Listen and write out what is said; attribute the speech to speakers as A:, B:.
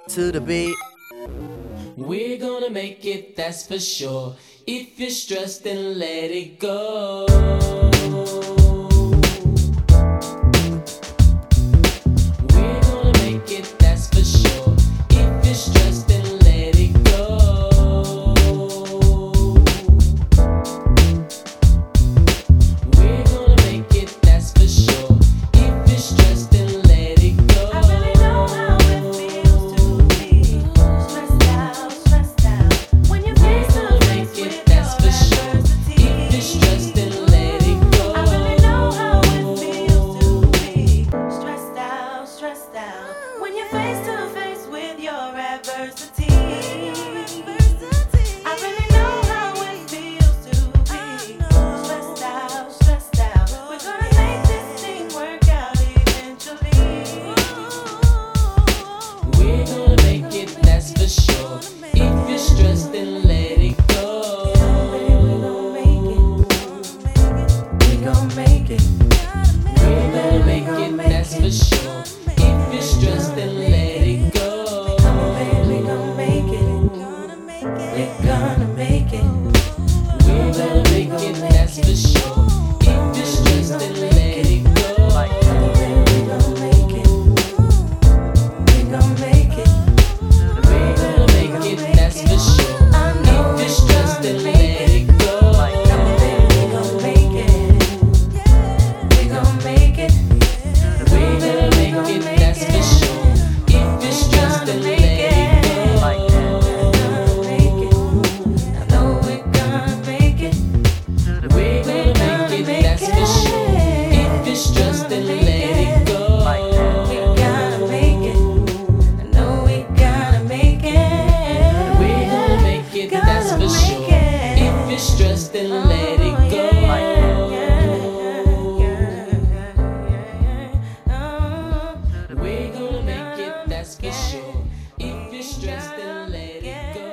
A: to the beat.
B: We're gonna make it, that's for sure. If you're stressed, then let it go. We're gonna make it, that's for sure. If you're stressed, then let it go. We're gonna make it, that's for sure. If you're stressed, then let it go.
C: I really know how it feels to be stressed out. When you're face to face with
B: That's for
C: your
B: sure.
C: adversity.
B: If you're stressed, then let it go.
C: I really know how it feels to be stressed out. When you're face to face with your adversity. I really know how it feels to be stressed out. We're gonna make this thing work out eventually.
B: We're gonna make it, that's for sure. If you're stressed, then let it go.
C: We gon' make it.
B: We're gonna make it, that's for sure. If you're stressed, then let it go.
C: We gon' make it. We're gonna make it.
B: We're gonna make it, that's for sure. If you're stressed, then let it go.
C: We gon' make it. We gon' make it.
B: We're gonna make it, that's for sure. If you're stressed, then let it go.
C: We gon' make it. We gon' make it.
B: We're gonna make it, that's for sure. If you're stressed, then let it go.
C: I know we're gonna make it.
B: We're gonna make it, that's for sure. If you're stressed, then let it go.
C: We gotta make it. I know we gotta make it.
B: We're gonna make it, that's for sure. If you're stressed, then let it go. We're gonna make it, that's for sure. If you're stressed, then let it go.